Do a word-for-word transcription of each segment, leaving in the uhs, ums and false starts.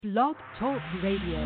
Blog Talk Radio.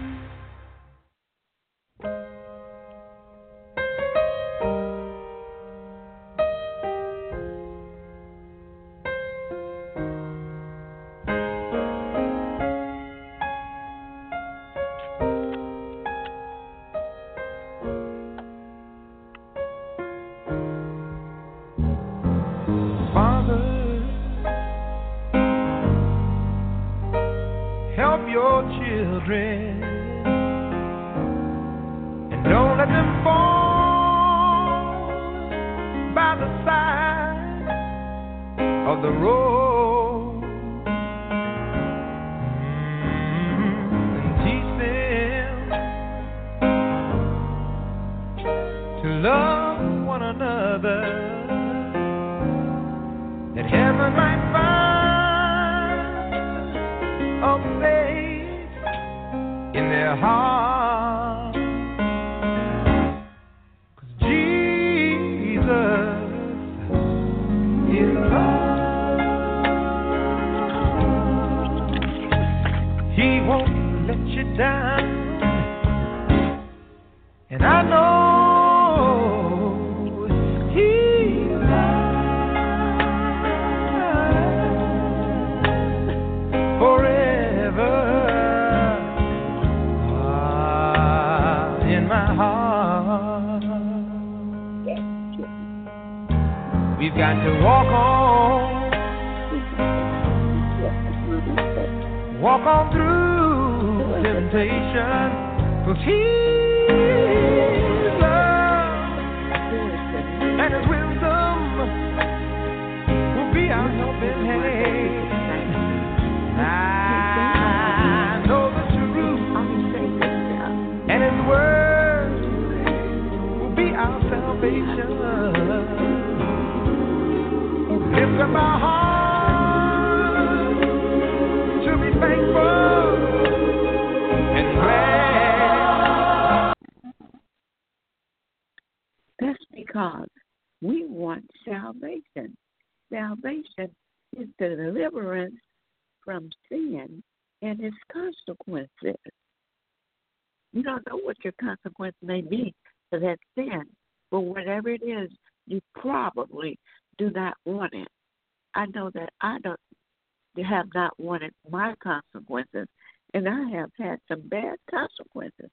May be for that sin, but whatever it is, you probably do not want it. I know that I don't have not wanted my consequences, and I have had some bad consequences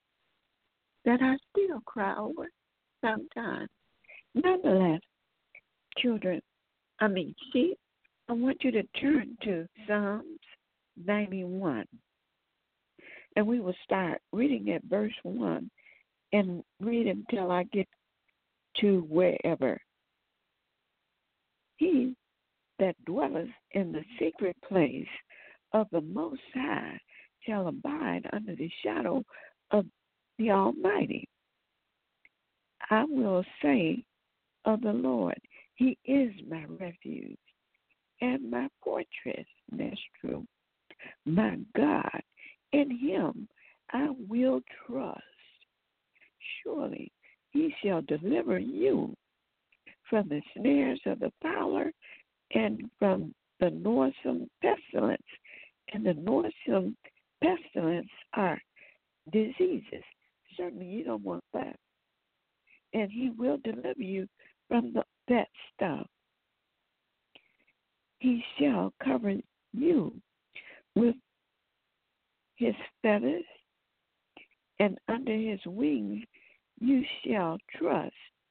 that I still cry over sometimes. Nonetheless, children, I mean, sheep, I want you to turn to Psalms ninety-one, and we will start reading at verse one. And read until I get to wherever. He that dwelleth in the secret place of the Most High shall abide under the shadow of the Almighty. I will say of the Lord, He is my refuge and my fortress. That's true. My God, in Him I will trust. Surely He shall deliver you from the snares of the fowler and from the noisome pestilence. And the noisome pestilence are diseases. Certainly you don't want that. And He will deliver you from the, that stuff. He shall cover you with His feathers, and under His wings you shall trust.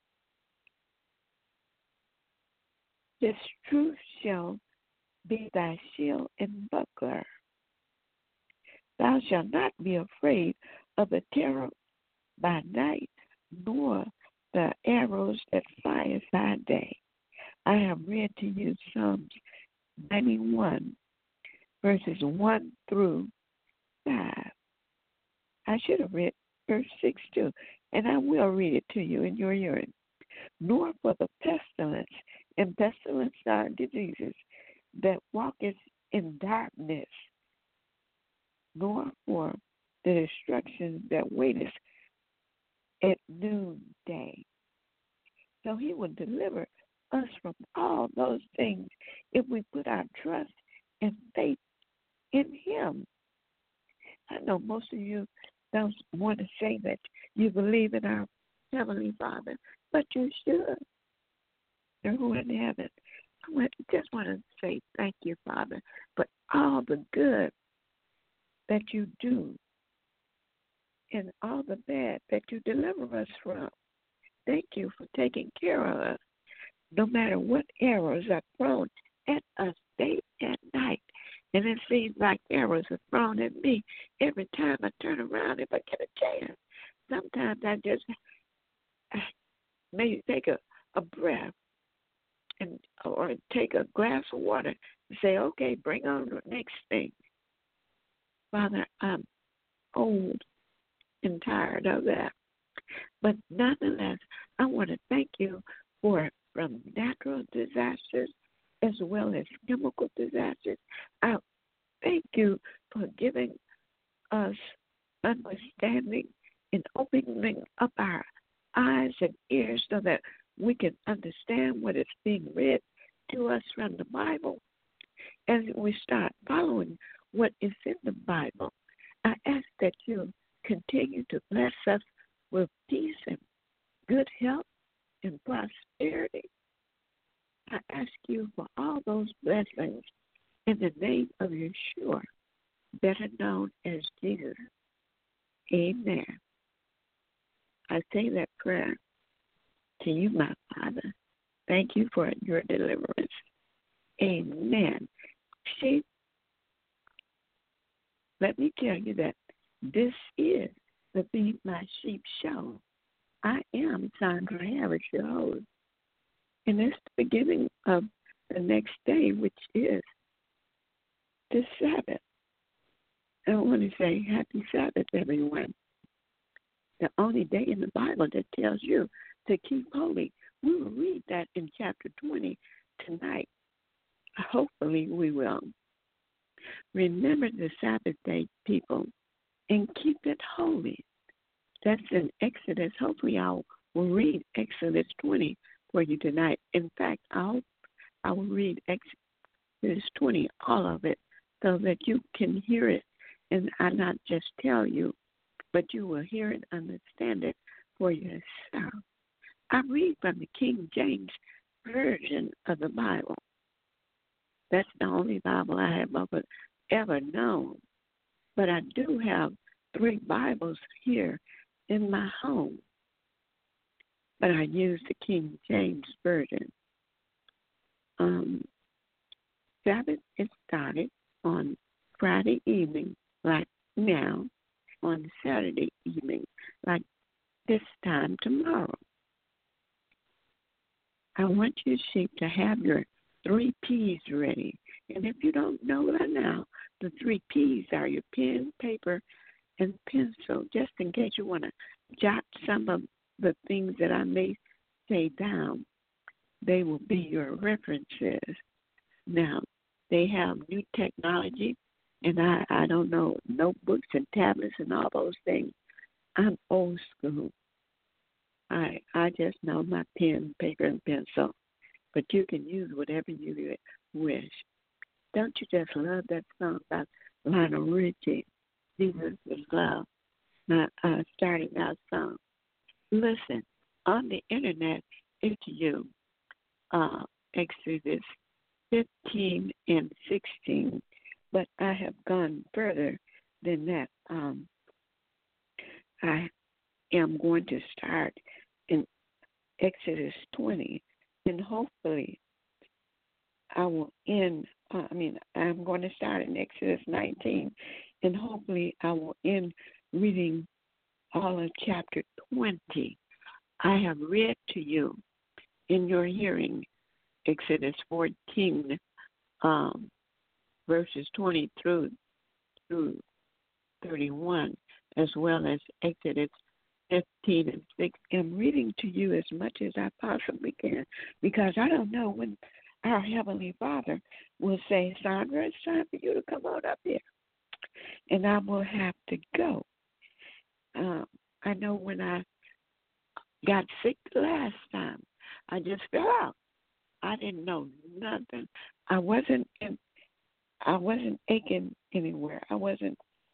His truth shall be thy shield and buckler. Thou shalt not be afraid of the terror by night, nor the arrows that fly by day. I have read to you Psalms ninety-one, verses one through five. I should have read verse six too, and I will read it to you in your hearing. Nor for the pestilence, and pestilence are diseases that walketh in darkness, nor for the destruction that waiteth at noonday. So He will deliver us from all those things if we put our trust and faith in Him. I know most of you don't want to say that you believe in our Heavenly Father, but you should. They're who in heaven. I want, just want to say thank you, Father, for all the good that you do and all the bad that you deliver us from. Thank you for taking care of us, no matter what errors are thrown at us day and night. And it seems like arrows are thrown at me every time I turn around if I get a chance. Sometimes I just maybe take a, a breath and or take a glass of water and say, okay, bring on the next thing. Father, I'm old and tired of that. But nonetheless, I want to thank you for from natural disasters as well as chemical disasters. I thank you for giving us understanding and opening up our eyes and ears so that we can understand what is being read to us from the Bible. As we start following what is in the Bible, I ask that you continue to bless us with peace and good health and prosperity. I ask you for all those blessings in the name of Yeshua, better known as Jesus. Amen. I say that prayer to you, my Father. Thank you for your deliverance. Amen. See, let me tell you that this is the Feed My Sheep show. I am Sandra Harris, your host. And it's the beginning of the next day, which is the Sabbath. I want to say happy Sabbath, everyone. The only day in the Bible that tells you to keep holy. We will read that in chapter twenty tonight. Hopefully we will. Remember the Sabbath day, people, and keep it holy. That's in Exodus. Hopefully I will read Exodus twenty for you tonight. In fact, I'll, I will read Exodus twenty, all of it, so that you can hear it and I not just tell you, but you will hear it, understand it for yourself. I read from the King James Version of the Bible. That's the only Bible I have ever, ever known. But I do have three Bibles here in my home. But I use the King James Version. Um, Sabbath is started on Friday evening, like now, on Saturday evening, like this time tomorrow. I want you, sheep, to have your three P's ready. And if you don't know that now, the three P's are your pen, paper, and pencil, just in case you want to jot some of the things that I may say down. They will be your references. Now, they have new technology, and I, I don't know, notebooks and tablets and all those things. I'm old school. I I just know my pen, paper, and pencil. But you can use whatever you wish. Don't you just love that song by Lionel Richie, Jesus is Love, my uh, starting out song? Listen, on the internet, it's you, uh, Exodus fifteen and sixteen, but I have gone further than that. Um, I am going to start in Exodus twenty, and hopefully I will end, uh, I mean, I'm going to start in Exodus nineteen, and hopefully I will end reading all of chapter twenty. I have read to you in your hearing Exodus fourteen, um, verses twenty through, through thirty-one, as well as Exodus fifteen and six. I'm reading to you as much as I possibly can, because I don't know when our Heavenly Father will say, Sandra, it's time for you to come on up here. And I will have to go. Um, I know when I got sick the last time, I just fell out. I didn't know nothing. I wasn't in, I wasn't aching anywhere. I wasn't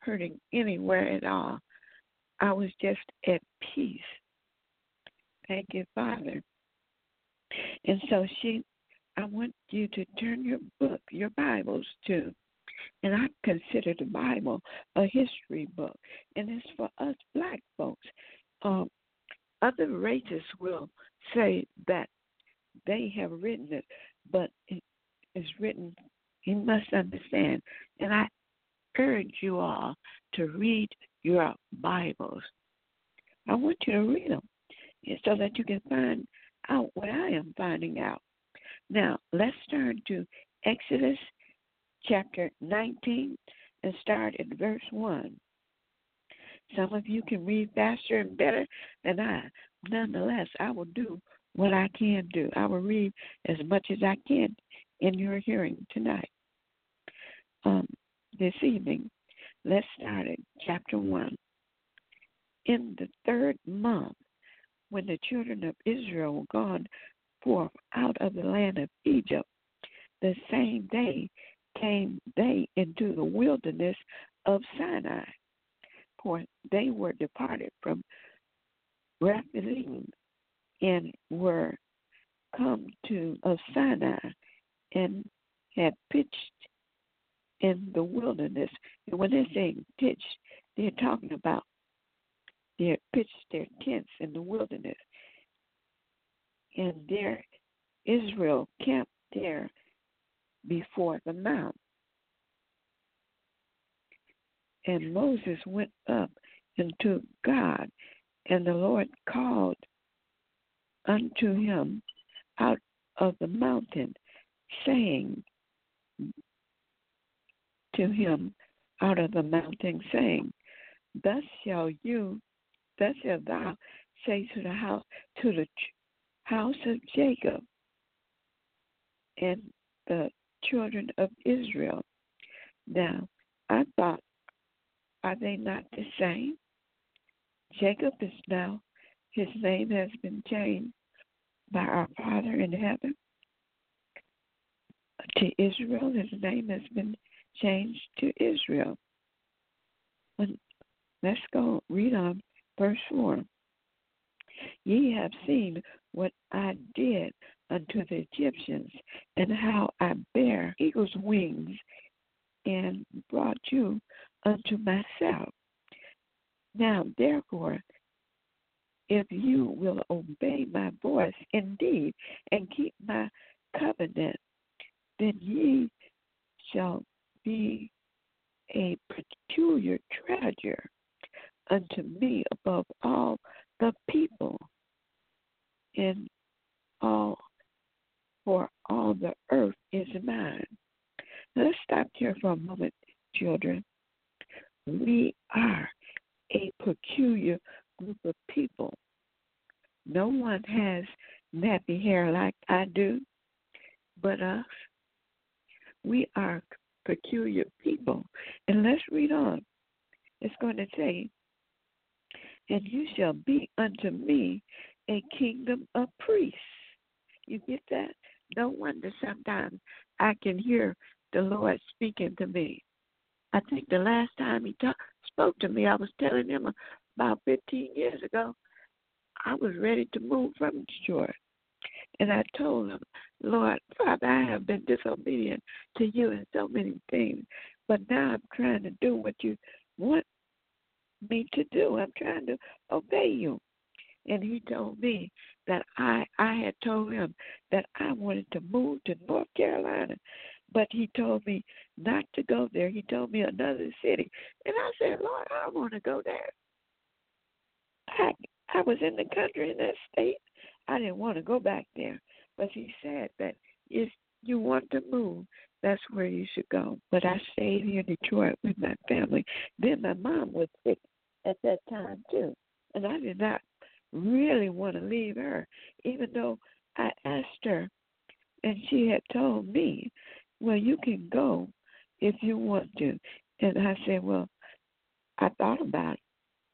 hurting anywhere at all. I was just at peace. Thank you, Father. And so she, I want you to turn your book, your Bibles to, and I consider the Bible a history book, and it's for us black folks. Um, other races will say that they have written it, but it is written, you must understand, and I urge you all to read your Bibles. I want you to read them so that you can find out what I am finding out. Now, let's turn to Exodus chapter nineteen and start at verse one. Some of you can read faster and better than I. Nonetheless, I will do what I can do. I will read as much as I can in your hearing tonight. Um, this evening, let's start at chapter one. In the third month, when the children of Israel were gone forth out of the land of Egypt, the same day came they into the wilderness of Sinai, for they were departed from Rephidim and were come to of Sinai and had pitched in the wilderness. And when they're saying pitched, they're talking about they had pitched their tents in the wilderness. And there Israel camped there before the mount. And Moses went up unto God, and the Lord called unto him out of the mountain, saying to him out of the mountain, saying, Thus shall you, thus shalt thou say to the house, to the house of Jacob and the children of Israel. Now, I thought, are they not the same? Jacob is now, his name has been changed by our Father in heaven. To Israel, his name has been changed to Israel. But let's go read on verse four. Ye have seen what I did unto the Egyptians, and how I bare eagle's wings, and brought you unto myself. Now, therefore, if you will obey my voice indeed, and keep my covenant, then ye shall be a peculiar treasure unto me above all the people, and all, for all the earth is mine. Let's stop here for a moment, children. We are a peculiar group of people. No one has nappy hair like I do but us. We are peculiar people. And let's read on. It's going to say, and you shall be unto me a kingdom of priests. You get that? No wonder sometimes I can hear the Lord speaking to me. I think the last time he talk, spoke to me, I was telling him about fifteen years ago, I was ready to move from Detroit. And I told him, Lord, Father, I have been disobedient to you in so many things, but now I'm trying to do what you want me to do. I'm trying to obey you. And he told me that I, I had told him that I wanted to move to North Carolina, but he told me not to go there. He told me another city. And I said, Lord, I don't want to go there. I, I was in the country in that state. I didn't want to go back there. But he said that if you want to move, that's where you should go. But I stayed here in Detroit with my family. Then my mom was sick at that time, too. And I did not really want to leave her, even though I asked her, and she had told me, well, you can go if you want to. And I said, well, I thought about it.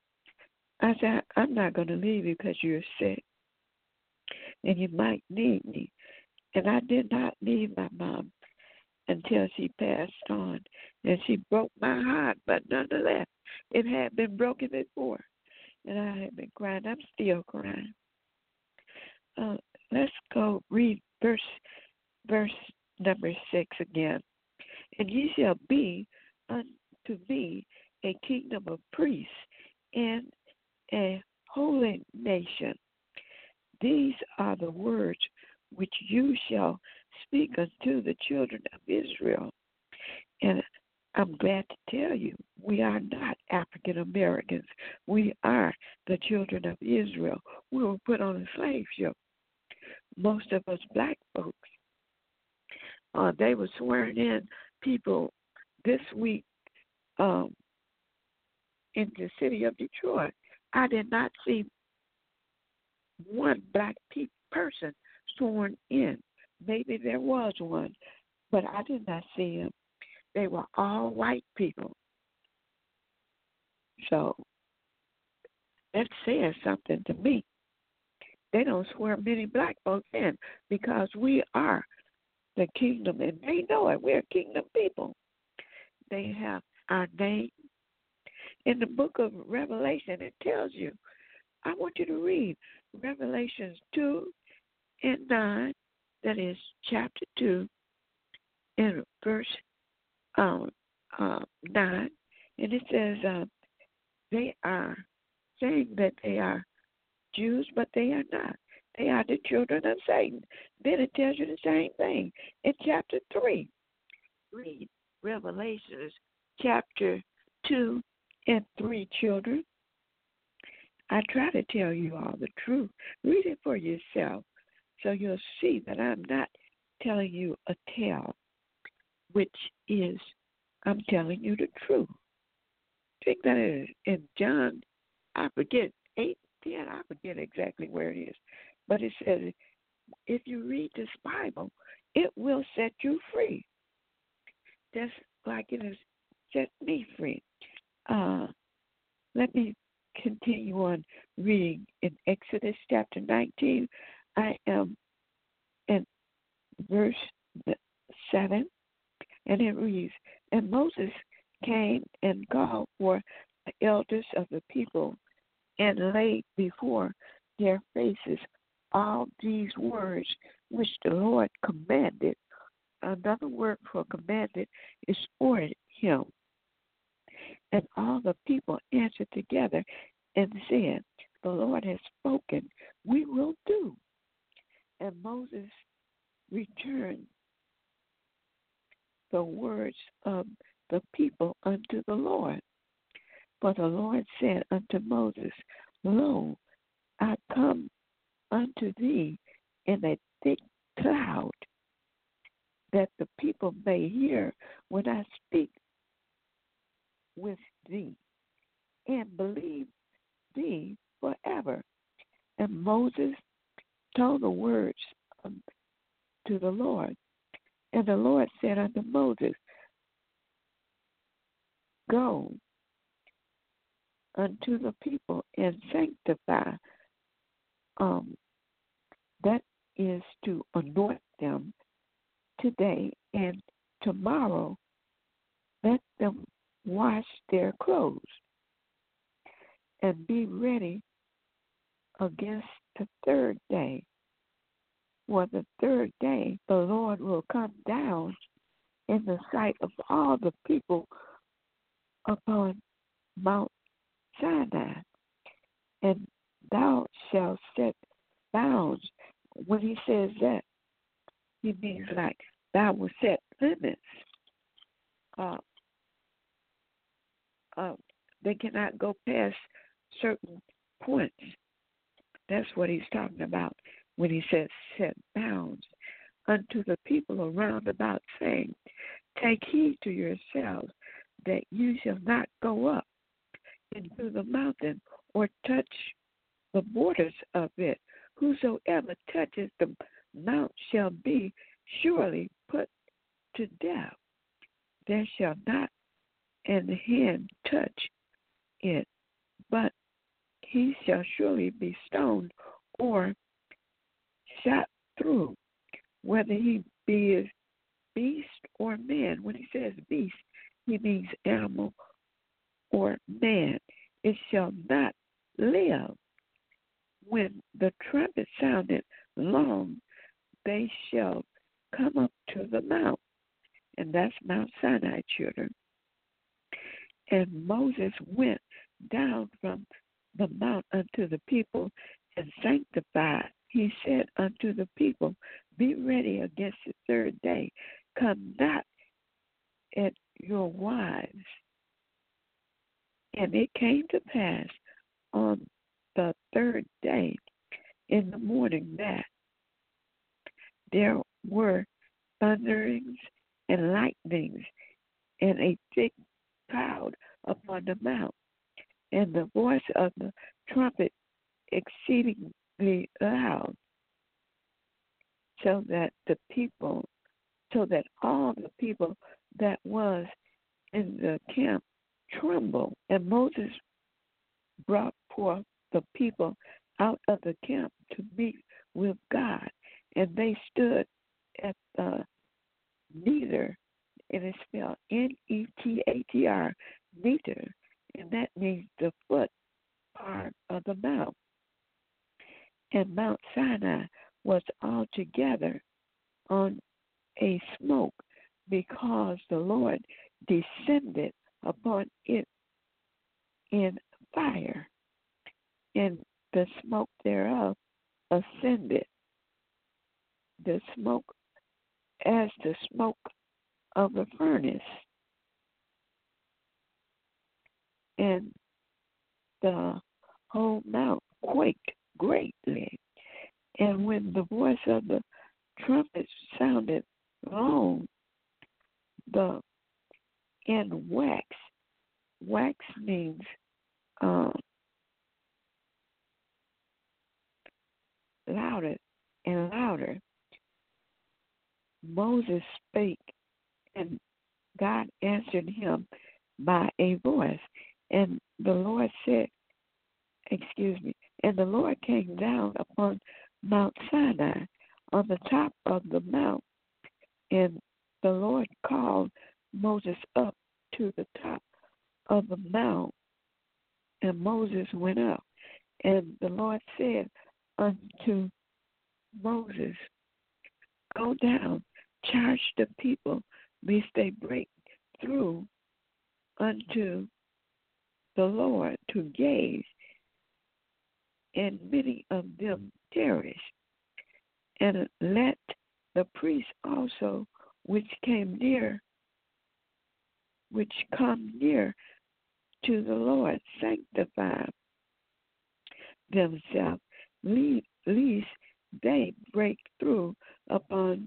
I said, I'm not going to leave you because you're sick, and you might need me. And I did not leave my mom until she passed on. And she broke my heart, but nonetheless, it had been broken before. And I had been crying. I'm still crying. Uh, let's go read verse verse number six again. And ye shall be unto me a kingdom of priests and a holy nation. These are the words which you shall speak unto the children of Israel. And I'm glad to tell you, we are not African Americans. We are the children of Israel. We were put on a slave ship. Most of us black folks, uh, they were swearing in people this week um, in the city of Detroit. I did not see one black pe- person sworn in. Maybe there was one, but I did not see him. They were all white people. So that says something to me. They don't swear many black folks in because we are the kingdom, and they know it. We're kingdom people. They have our name. In the book of Revelation, it tells you, I want you to read Revelations two and nine, that is chapter two, and verse um, uh, nine, and it says uh, they are saying that they are Jews, but they are not. They are the children of Satan. Then it tells you the same thing in chapter three. Read Revelations chapter two and three, children. I try to tell you all the truth. Read it for yourself so you'll see that I'm not telling you a tale, which is I'm telling you the truth. I think that is in John, I forget, eight, ten, I forget exactly where it is. But it says, if you read this Bible, it will set you free. Just like it has set me free. Uh, let me continue on reading in Exodus chapter nineteen. I am in verse seven, and it reads, and Moses came and called for the elders of the people and laid before their faces all these words which the Lord commanded. Another word for commanded is ordered him. And all the people answered together and said, the Lord has spoken, we will do. And Moses returned the words of the people unto the Lord. For the Lord said unto Moses, lo, I come unto thee in a thick cloud, that the people may hear when I speak with thee, and believe thee forever. And Moses told the words um, to the Lord. And the Lord said unto Moses, go unto the people and sanctify, um, that is to anoint them today, and tomorrow let them wash their clothes and be ready against the third day. For the third day the Lord will come down in the sight of all the people upon Mount Sinai, and thou shalt set bounds. When he says that, he means like thou will set limits. Uh, uh, they cannot go past certain points. That's what he's talking about when he says set bounds unto the people around about, saying, take heed to yourselves that you shall not go up into the mountain or touch the borders of it. Whosoever touches the mount shall be surely put to death. There shall not an hand touch it, but he shall surely be stoned or shot through, whether he be beast or man. When he says beast, he means animal or man, it shall not live. When the trumpet sounded long, they shall come up to the mount, and that's Mount Sinai, children. And Moses went down from the mount unto the people and sanctified. He said unto the people, be ready against the third day. Come not at your wives. And it came to pass on the third day in the morning that there were thunderings and lightnings and a thick cloud upon the mount, and the voice of the trumpet exceedingly loud, so that the people, so that all the people that was in the camp trembled. And Moses brought forth the people out of the camp to meet with God, and they stood at the neither, and it's spelled N E T A T R, neither, and that means the foot part of the mount. And Mount Sinai was altogether on a smoke, because the Lord descended upon it in fire, and the smoke thereof ascended, the smoke as the smoke of a furnace. And the whole mount quaked greatly. And when the voice of the trumpet sounded long, the and wax, wax means um, louder and louder. Moses spake, and God answered him by a voice. And the Lord said, excuse me, and the Lord came down upon Mount Sinai on the top of the mount, and the Lord called Moses up to the top of the mount, and Moses went up. And the Lord said unto Moses, go down, charge the people, lest they break through unto the Lord to gaze, and many of them perish. And let the priests also which came near, which come near to the Lord, sanctify themselves, lest they break through upon,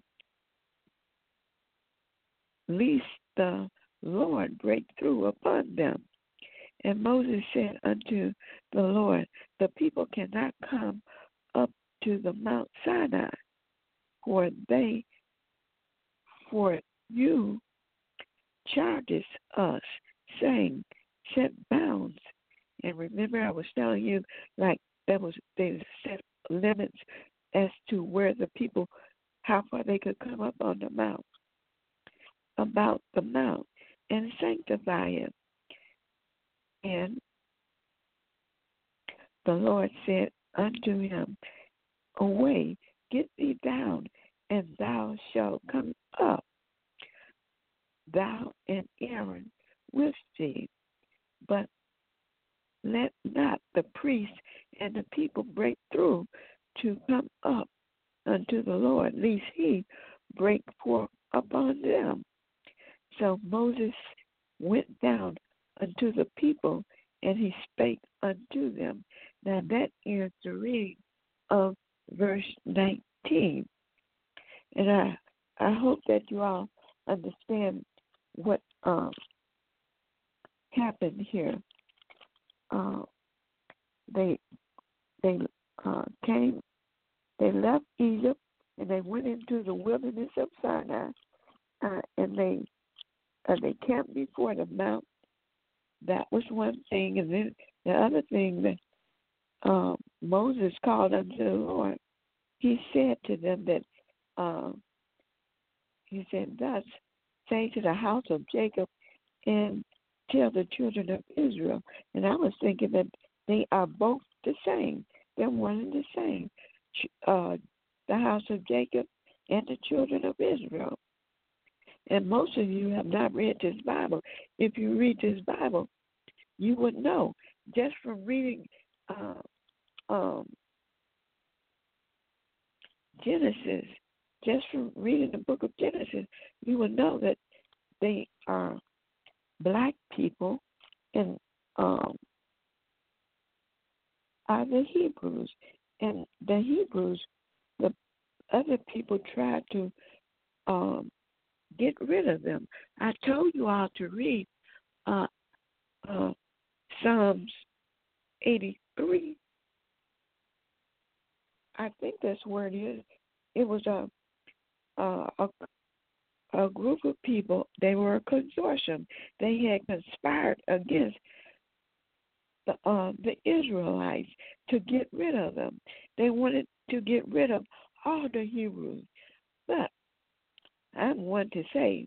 lest the Lord break through upon them. And Moses said unto the Lord, the people cannot come up to the Mount Sinai, for they, for you chargest us, saying, set bounds. And remember, I was telling you, like that was they set limits as to where the people, how far they could come up on the mount, about the mount, and sanctify it. And the Lord said unto him, away, get thee down, and thou shalt come up, thou and Aaron with thee. But let not the priest and the people break through to come up unto the Lord, lest he break forth upon them. So Moses went down unto the people, and he spake unto them. Now that is the reading of verse nineteen. And I I hope that you all understand what um, happened here. Uh, they they uh, came, they left Egypt, and they went into the wilderness of Sinai, uh, and they uh, they camped before the mount. That was one thing, and then the other thing that uh, Moses called unto the Lord, he said to them that uh, he said, thus say to the house of Jacob and tell the children of Israel. And I was thinking that they are both the same. They're one and the same. Uh, the house of Jacob and the children of Israel. And most of you have not read this Bible. If you read this Bible, you would know just from reading uh, um, Genesis, just from reading the book of Genesis, you would know that they are black people and um, are the Hebrews. And the Hebrews, the other people tried to um, get rid of them. I told you all to read uh, uh, Psalms eighty-three. I think that's where it is. It was a a, a a group of people. They were a consortium. They had conspired against the uh, the Israelites to get rid of them. They wanted to get rid of all the Hebrews. But I'm one to say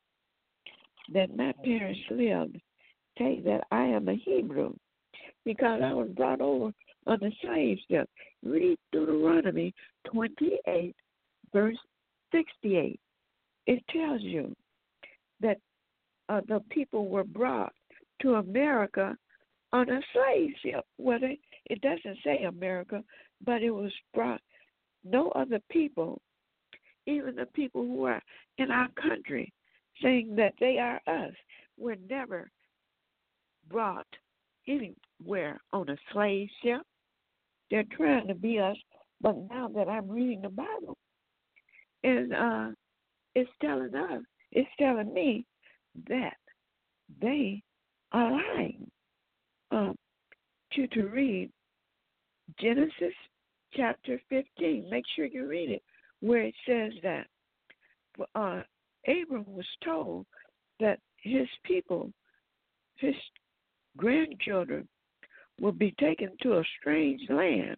that my parents lived, say that I am a Hebrew because I was brought over on the slave ship. Read Deuteronomy twenty-eight, verse sixty-eight. It tells you that uh, the people were brought to America on a slave ship. Well, it, it doesn't say America, but it was brought. No other people, even the people who are in our country, saying that they are us, were never brought anywhere on a slave ship. They're trying to be us, but now that I'm reading the Bible, and uh, it's telling us, it's telling me that they are lying. Um, to, to read Genesis chapter fifteen. Make sure you read it, where it says that uh, Abram was told that his people, his grandchildren, will be taken to a strange land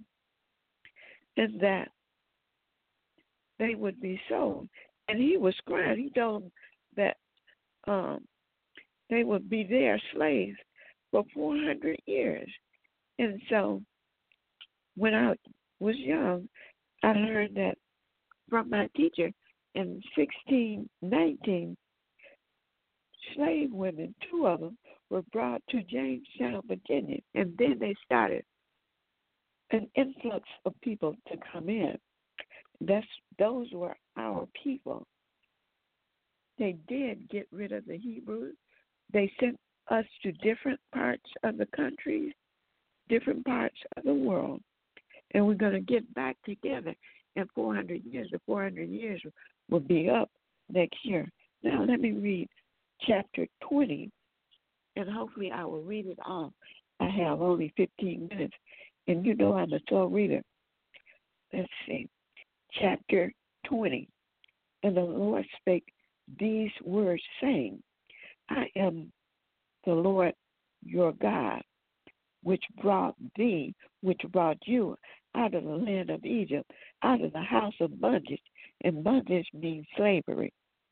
and that they would be sold. And he was crying. He told them that um, they would be their slaves for four hundred years. And so when I was young, I learned that from my teacher in sixteen nineteen, slave women, two of them, were brought to Jamestown, Virginia. And then they started an influx of people to come in. That's those were our people. They did get rid of the Hebrews. They sent us to different parts of the country, different parts of the world. And we're going to get back together in four hundred years. The four hundred years will be up next year. Now, let me read chapter twenty, and hopefully I will read it all. I have only fifteen minutes, and you know I'm a slow reader. Let's see. Chapter twenty. And the Lord spake these words, saying, I am the Lord your God, which brought thee, which brought you out of the land of Egypt, out of the house of bondage. And bondage means slavery.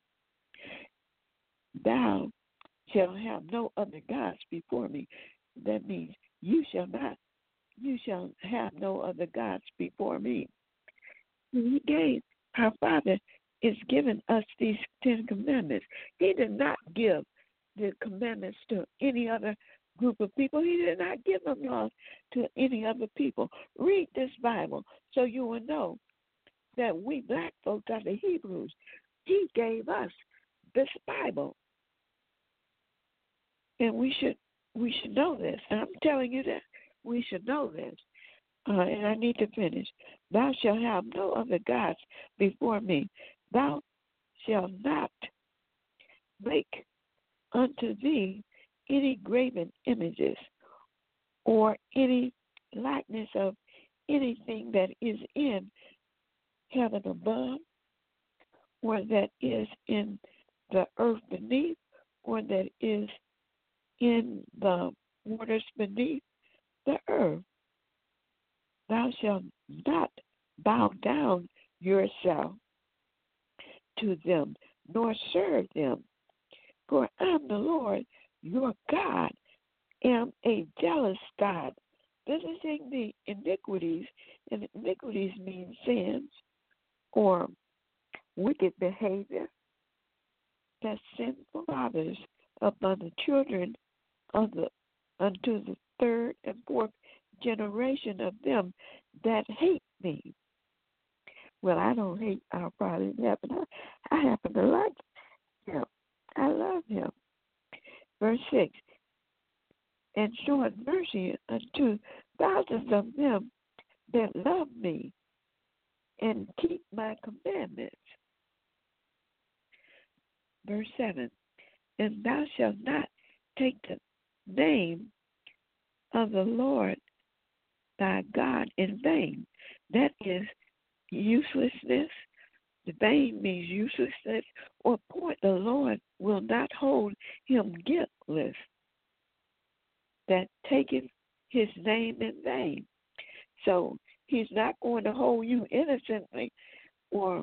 Thou shalt have no other gods before me. That means you shall not, you shall have no other gods before me. He gave, our Father is giving us these Ten Commandments. He did not give the commandments to any other group of people. He did not give them laws to any other people. Read this Bible so you will know that we black folks are the Hebrews. He gave us this Bible. And we should we should know this. And I'm telling you that we should know this. Uh, and I need to finish. Thou shalt have no other gods before me. Thou shalt not make unto thee any graven images or any likeness of anything that is in heaven above, or that is in the earth beneath, or that is in the waters beneath the earth. Thou shalt not bow down yourself to them, nor serve them. For I'm the Lord, your God, am a jealous God, visiting the iniquities, and iniquities mean sins or wicked behavior that sinful fathers upon the children of the unto the third and fourth generation of them that hate me. Well, I don't hate our Father in heaven. I, I happen to like him. I love him. Verse six, and showing mercy unto thousands of them that love me and keep my commandments. Verse seven, and thou shalt not take the name of the Lord thy God in vain. That is uselessness. The vain means uselessness or point. The Lord will not hold him guiltless that taketh his name in vain. So he's not going to hold you innocently, or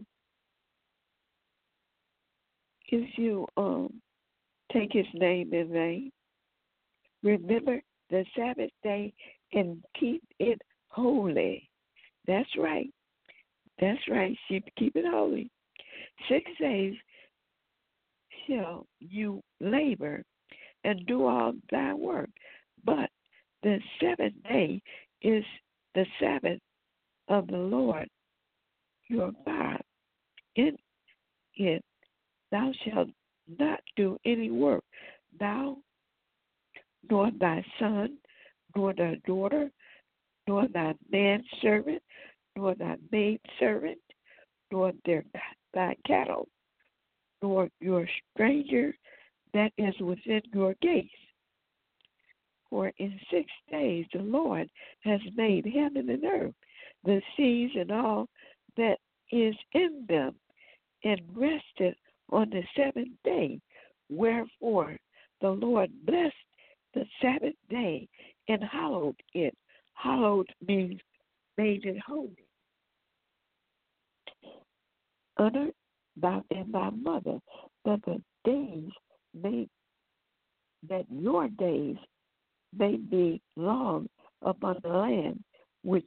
if you um take his name in vain. Remember the Sabbath day and keep it holy. That's right. That's right. Keep it holy. Six days shall you labor and do all thy work, but the seventh day is the Sabbath of the Lord your God. In it thou shalt not do any work, thou, nor thy son, nor thy daughter, nor thy manservant, nor thy maidservant, nor their, thy cattle, nor your stranger that is within your gates. For in six days the Lord has made heaven and earth, the seas and all that is in them, and rested on the seventh day. Wherefore the Lord blessed the Sabbath day and hallowed it. Hallowed means made it holy. Honor thy and thy mother, that the days may that your days may be long upon the land which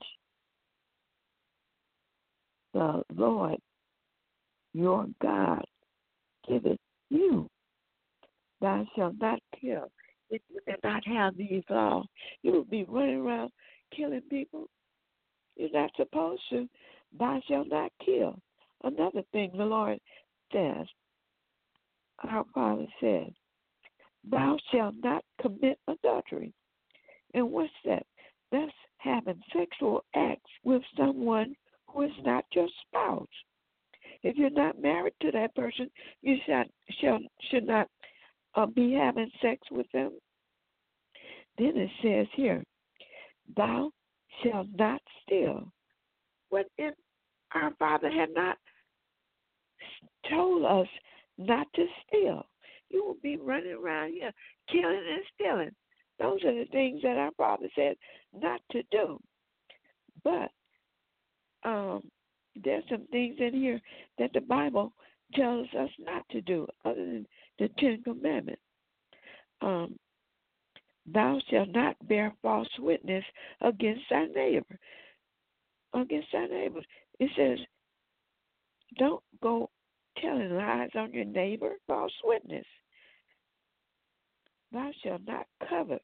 the Lord your God giveth you. Thou shalt not kill. If you did not have these laws, you would be running around killing people. You're not supposed to. Thou shalt not kill. Another thing the Lord says, our Father said, thou shalt not commit adultery. And what's that? That's having sexual acts with someone who is not your spouse. If you're not married to that person, you should, shall, should not uh, be having sex with them. Then it says here, thou shalt not steal. When if our Father had not told us not to steal, you will be running around here killing and stealing. Those are the things that our Father said not to do. But um, there's some things in here that the Bible tells us not to do, other than the Ten Commandments. Um, Thou shalt not bear false witness against thy neighbor. Against thy neighbor. It says, don't go telling lies on your neighbor, false witness. Thou shalt not covet.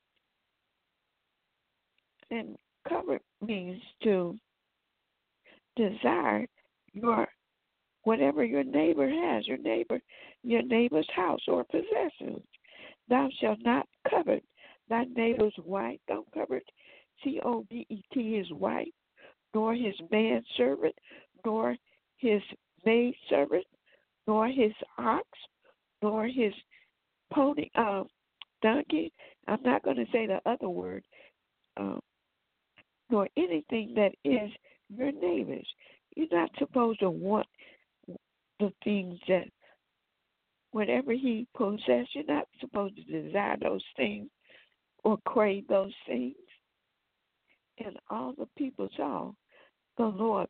And covet means to desire your whatever your neighbor has, your neighbor, your neighbor's house or possessions. Thou shalt not covet thy neighbor's wife. Don't covet, C O V E T, his wife, nor his manservant, nor his maidservant, nor his ox, nor his pony, uh, donkey. I'm not going to say the other word, um, nor anything that is your neighbor's. You're not supposed to want the things that, whatever he possesses, you're not supposed to desire those things or crave those things. And all the people saw the Lord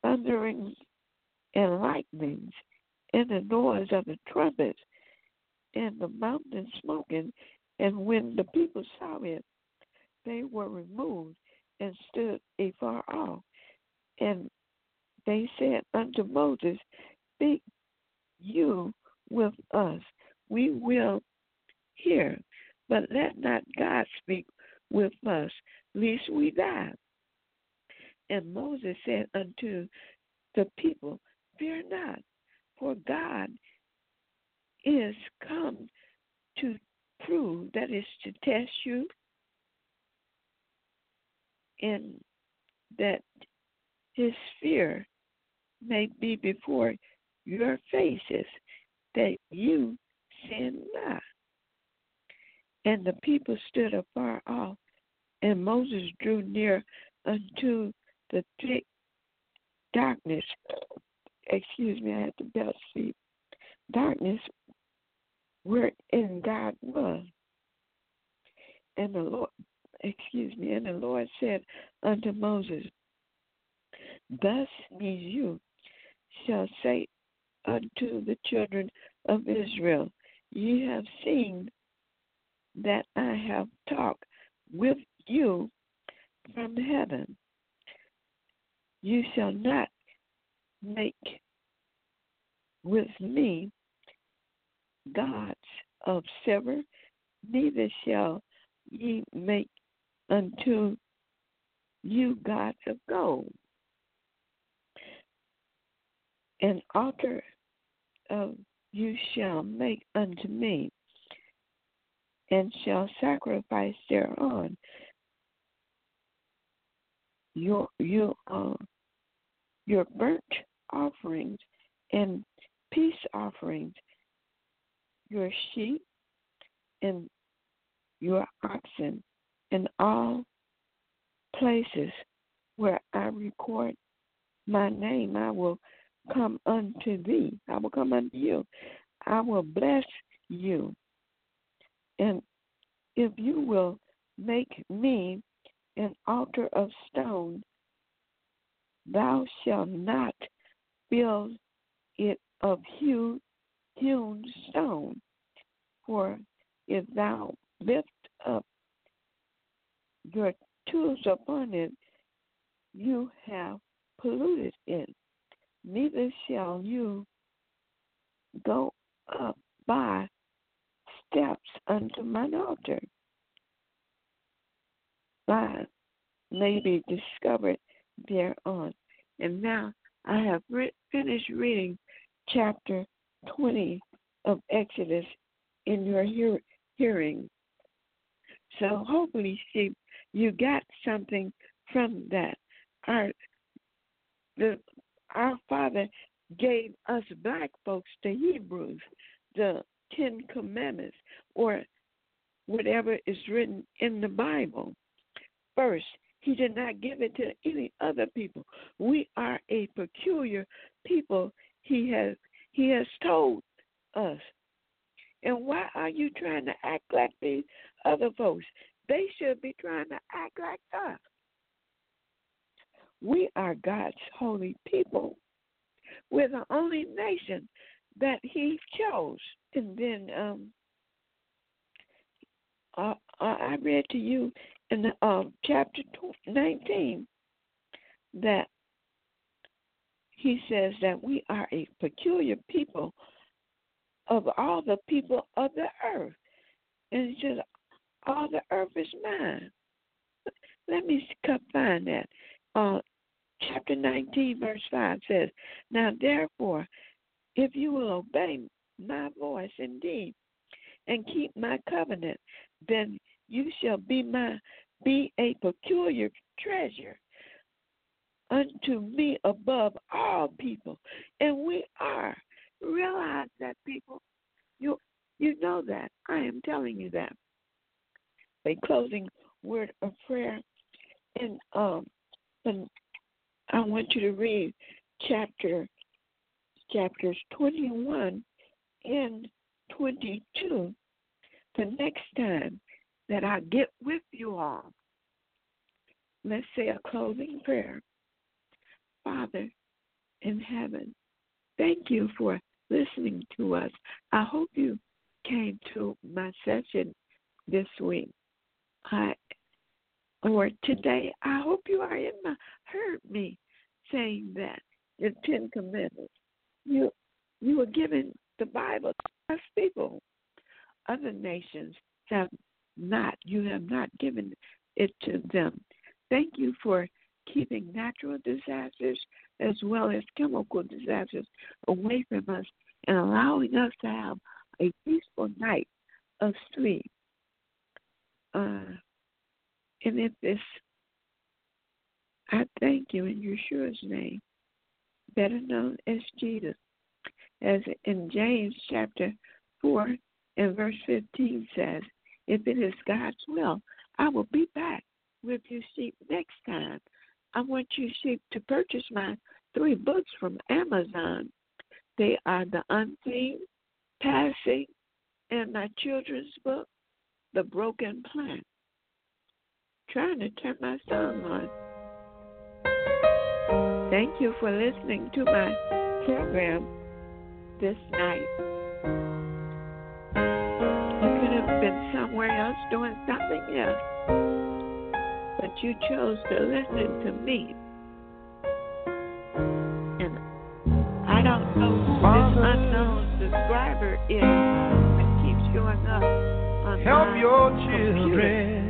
thunderings and lightnings and the noise of the trumpets and the mountain smoking. And when the people saw it, they were removed and stood afar off. And they said unto Moses, Speak you with us, we will hear, but let not God speak with us, lest we die. And Moses said unto the people, Fear not, for God is come to prove, that is to test you, and that his fear may be before your faces, that you sin not. And the people stood afar off, and Moses drew near unto the thick darkness. Excuse me, I had to belt sleep. Darkness wherein God was. And the Lord, excuse me, and the Lord said unto Moses, Thus means you shall say unto the children of Israel, Ye have seen that I have talked with you from heaven. You shall not make with me gods of silver, neither shall ye make unto you gods of gold. An altar of you shall make unto me, and shall sacrifice thereon your your uh, your burnt offerings and peace offerings, your sheep and your oxen, in all places where I record my name, I will come unto thee. I will come unto you. I will bless you. And if you will make me an altar of stone, thou shalt not build it of hew, hewn stone. For if thou lift up your tools upon it, you have polluted it. Neither shall you go up by steps unto mine altar. God may be discovered thereon. And now I have re- finished reading chapter twenty of Exodus in your hear- hearing. So hopefully, see, you got something from that. Our the our Father gave us black folks, the Hebrews, the Ten Commandments, or whatever is written in the Bible. First, he did not give it to any other people. We are a peculiar people, he has he has told us. And why are you trying to act like these other folks? They should be trying to act like us. We are God's holy people. We're the only nation that he chose. And then um, uh, I read to you in the, uh, chapter nineteen that he says that we are a peculiar people of all the people of the earth. And he says, all the earth is mine. Let me find that. Uh, chapter nineteen, verse five says, Now therefore, if you will obey my voice indeed, and keep my covenant, then you shall be my be a peculiar treasure unto me above all people. And we are. Realize that, people. You you know that. I am telling you that. A closing word of prayer. And um and I want you to read chapter chapters twenty-one and twenty-two the next time that I get with you all. Let's say a closing prayer. Father in heaven, thank you for listening to us. I hope you came to my session this week, I or today, I hope you are in my heard me saying that the Ten Commandments. You you were given the Bible to us people. Other nations have not. You have not given it to them. Thank you for keeping natural disasters as well as chemical disasters away from us and allowing us to have a peaceful night of sleep. Uh, and if this, I thank you in Yeshua's name, better known as Jesus, as in James chapter four and verse fifteen says, if it is God's will, I will be back with you sheep next time. I want you sheep to purchase my three books from Amazon. They are The Unseen, Passing, and my children's book, The Broken Plant. Trying to turn my song on. Thank you for listening to my program this night. You could have been somewhere else doing something else, but you chose to listen to me. And I don't know who this unknown subscriber is that keeps showing up on Help my your computer. children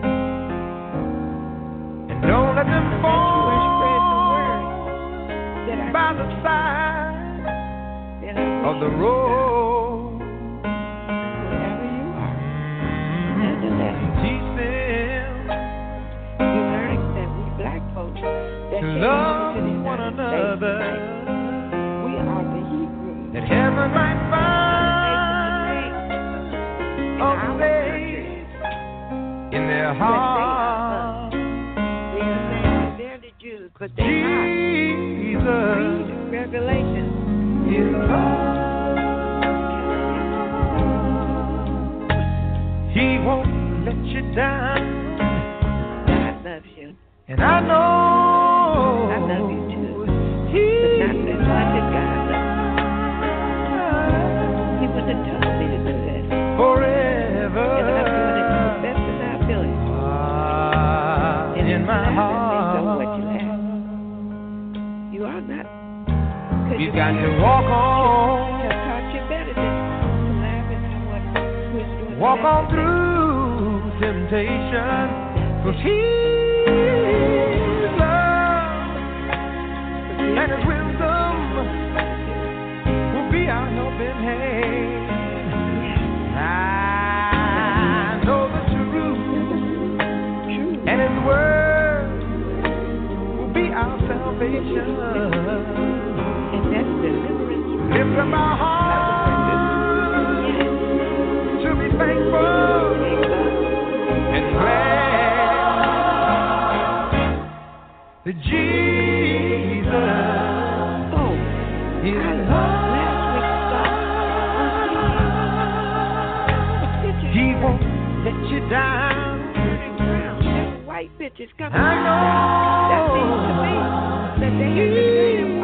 and don't let them So fall that you will spread the word that I by the side that I of the read road. wherever you are. Nonetheless, Teach them you're learning that we black folks that to came love over to the one United another, States tonight, we are the Hebrews. that heaven might In find our a country, place in their heart. they are saying they're the Jews, but they're not. Jesus Read Revelation. is love. He won't let you down, God loves you. and I know I love you too. He But not as much as God loves you. He wouldn't have told me to do this. forever And I'm doing it to the best of my ability. ah, And in it's my laughing, heart. so what you laugh? You are not. We've got to walk on, Have taught you better than to laugh at someone who is doing walk the on best through temptation, 'cause His love and His wisdom will be our helping hand. I know the truth, True. and His word will be our salvation. And that's deliverance. Lift up our hearts to be thankful and glad that Jesus Oh, is I love. love last week's song. He won't let you down. Turning brown. There's white pictures coming I know That means to me that they have been created